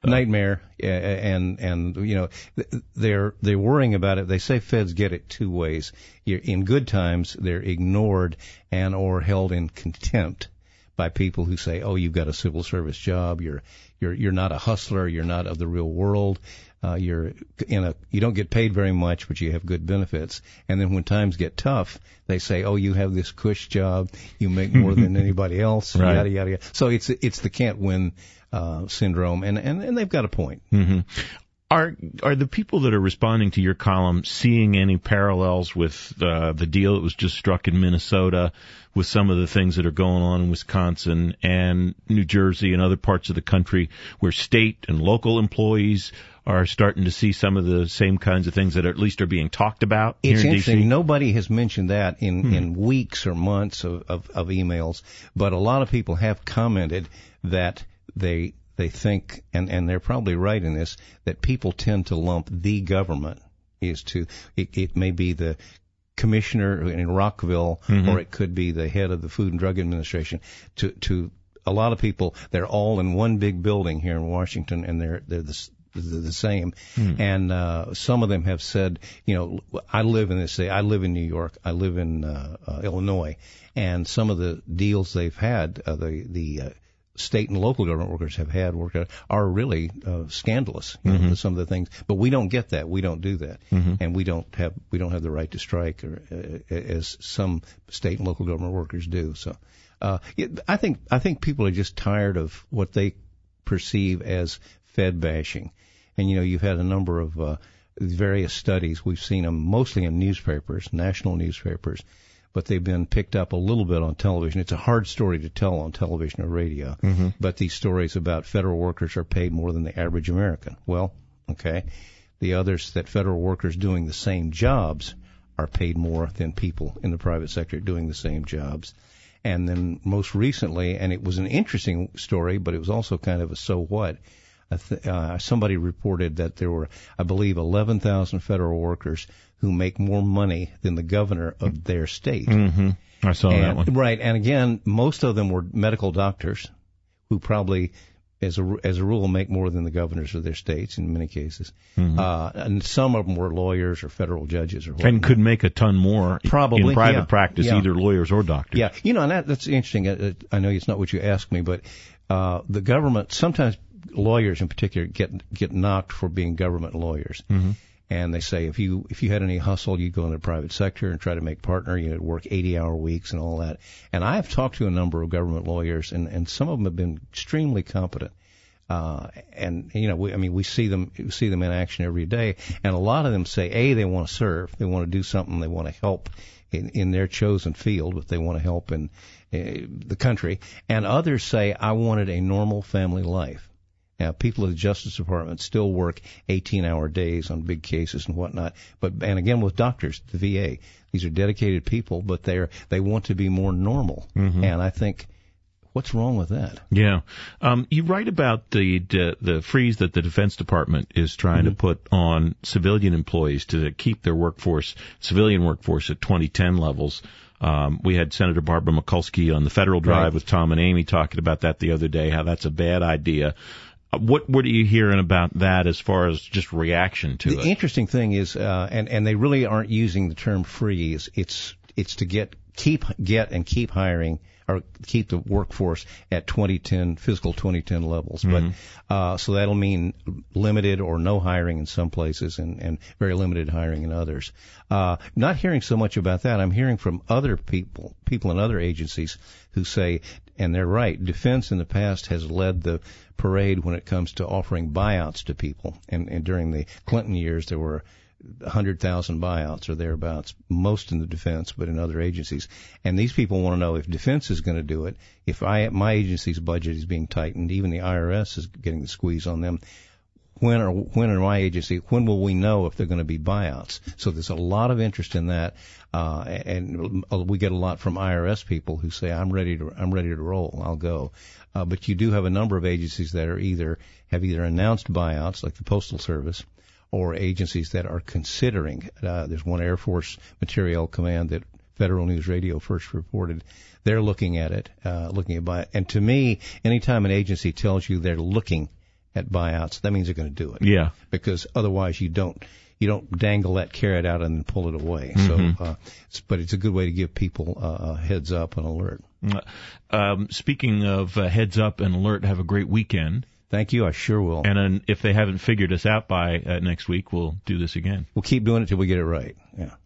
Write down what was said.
Nightmare, and you know, they're worrying about it. They say feds get it two ways. In good times, they're ignored and or held in contempt by people who say, "Oh, you've got a civil service job. You're not a hustler. You're not of the real world. You don't get paid very much, but you have good benefits." And then when times get tough, they say, "Oh, you have this cush job. You make more than anybody else." Right. Yada yada yada. So it's the can't win syndrome, and they've got a point. Mm-hmm. Are the people that are responding to your column seeing any parallels with the deal that was just struck in Minnesota, with some of the things that are going on in Wisconsin and New Jersey and other parts of the country, where state and local employees are starting to see some of the same kinds of things that at least are being talked about here It's in interesting. D.C.? Nobody has mentioned that in weeks or months of emails, but a lot of people have commented that they think, and they're probably right in this, that people tend to lump the government it may be the commissioner in Rockville, or it could be the head of the Food and Drug Administration. To a lot of people, they're all in one big building here in Washington, and they're the same. And some of them have said, you know, I live in this city. I live in New York. I live in Illinois, and some of the deals they've had, the state and local government workers have had are really scandalous. You know, some of the things, but we don't get that. We don't do that, and we don't have the right to strike, or as some state and local government workers do. So, I think people are just tired of what they perceive as Fed bashing, and you know, you've had a number of various studies. We've seen them mostly in newspapers, national newspapers, but they've been picked up a little bit on television. It's a hard story to tell on television or radio, but these stories about federal workers are paid more than the average American. Well, okay. The others, that federal workers doing the same jobs are paid more than people in the private sector doing the same jobs. And then most recently, and it was an interesting story, but it was also kind of a so what, somebody reported that there were, I believe, 11,000 federal workers who make more money than the governor of their state. I saw that one. Right, and again, most of them were medical doctors who probably, as a rule, make more than the governors of their states in many cases. And some of them were lawyers or federal judges or whatnot. And could make a ton more probably in private practice, either lawyers or doctors. Yeah, you know, and that's interesting. I know it's not what you asked me, but the government, sometimes lawyers in particular get knocked for being government lawyers. And they say if you had any hustle, you'd go in the private sector and try to make partner. You'd work 80-hour weeks and all that. And I've talked to a number of government lawyers, and some of them have been extremely competent. And you know, we see them in action every day. And a lot of them say, they want to serve, they want to do something, they want to help in their chosen field, but they want to help in the country. And others say, I wanted a normal family life. Now, people at the Justice Department still work 18-hour days on big cases and whatnot. And again, with doctors, the VA, these are dedicated people, but they want to be more normal. And I think, what's wrong with that? Yeah. You write about the freeze that the Defense Department is trying to put on civilian employees to keep their civilian workforce at 2010 levels. We had Senator Barbara Mikulski on the Federal Drive with Tom and Amy talking about that the other day, how that's a bad idea. What are you hearing about that as far as just reaction to it? The interesting thing is, and they really aren't using the term freeze. It's to keep hiring, or keep the workforce at fiscal 2010 levels. But so that'll mean limited or no hiring in some places, and very limited hiring in others. Not hearing so much about that. I'm hearing from other people in other agencies who say, and they're right, defense in the past has led the parade when it comes to offering buyouts to people. And during the Clinton years, there were 100,000 buyouts or thereabouts, most in the defense, but in other agencies. And these people want to know if defense is going to do it, if my agency's budget is being tightened, even the IRS is getting the squeeze on them. When will we know if they're going to be buyouts? So there's a lot of interest in that, and we get a lot from IRS people who say, I'm ready to roll, I'll go. But you do have a number of agencies that have either announced buyouts, like the Postal Service, or agencies that are considering. There's one Air Force Materiel Command that Federal News Radio first reported. They're looking at it, looking at buyout. And to me, anytime an agency tells you they're looking at buyouts, that means they're going to do it. Yeah. Because otherwise you don't dangle that carrot out and pull it away. Mm-hmm. So, but it's a good way to give people a heads up and alert. Speaking of heads up and alert, have a great weekend. Thank you. I sure will. And if they haven't figured us out by next week, we'll do this again. We'll keep doing it till we get it right. Yeah.